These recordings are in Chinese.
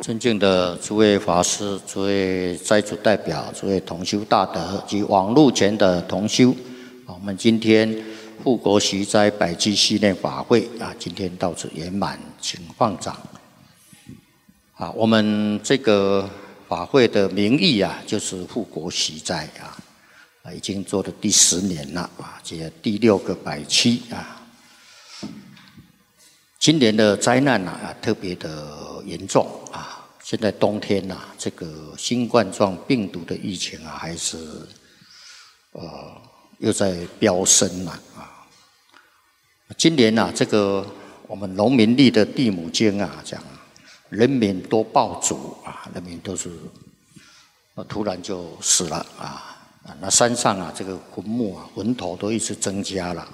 尊敬的诸位法师、诸位斋主代表、诸位同修大德及网络前的同修，我们今天护国息灾百济系列法会今天到此圆满，请放掌。我们这个法会的名义就是护国息灾已经做了第10年了这第6个百期今年的灾难特别的严重现在冬天这个新冠状病毒的疫情还是又在飙升今年这个我们农民历的地母经讲人民多报主人民都是突然就死了那山上这个坟墓坟头都一直增加了。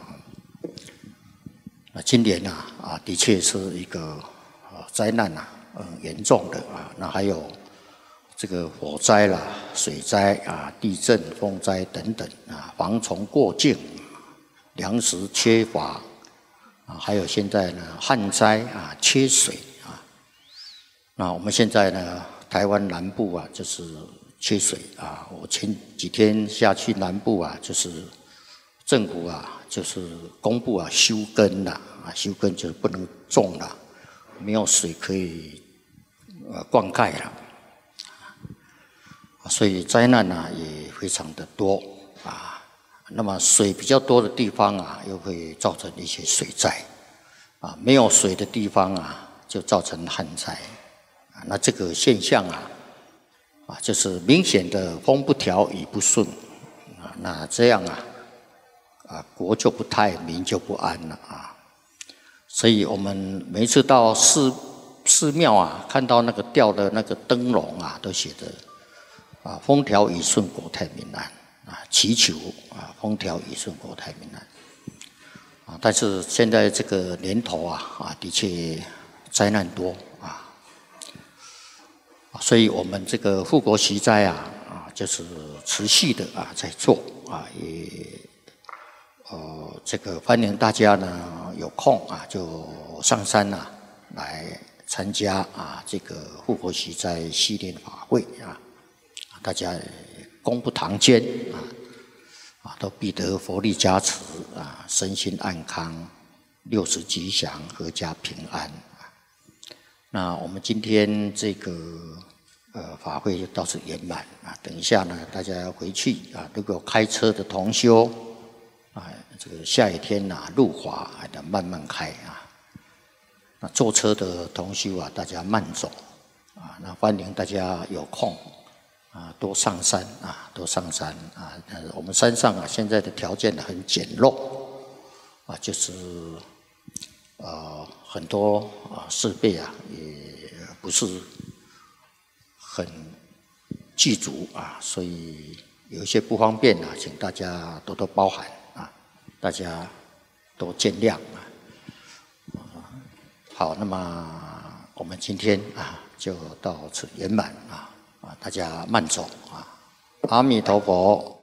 那今年的确是一个灾难严重的那还有这个火灾啦、水灾地震、风灾等等蝗虫过境、粮食缺乏还有现在呢旱灾缺水那我们现在呢台湾南部就是缺水我前几天下去南部就是政府就是公布休耕了休耕就是不能种了，没有水可以灌溉了所以灾难也非常的多那么水比较多的地方又会造成一些水灾没有水的地方就造成旱灾那这个现象就是明显的风不调雨不顺那这样国就不泰，民就不安了所以我们每一次到寺庙看到那个吊的那个灯笼都写着风调雨顺国泰民安祈求风调雨顺国泰民安但是现在这个年头的确灾难多所以我们这个护国息灾就是持续的在做也这个欢迎大家呢有空就上山来参加这个护国息灾系列法会大家功不唐捐都必得佛力加持身心安康60吉祥阖家平安那我们今天这个法会就到此圆满等一下呢大家要回去如果开车的同修这个下雨天路滑慢慢开那坐车的同修大家慢走那欢迎大家有空多上山多上山我们山上现在的条件很简陋就是很多设备也不是很具足所以有一些不方便请大家多多包涵大家多见谅好，那么我们今天就到此圆满大家慢走阿弥陀佛。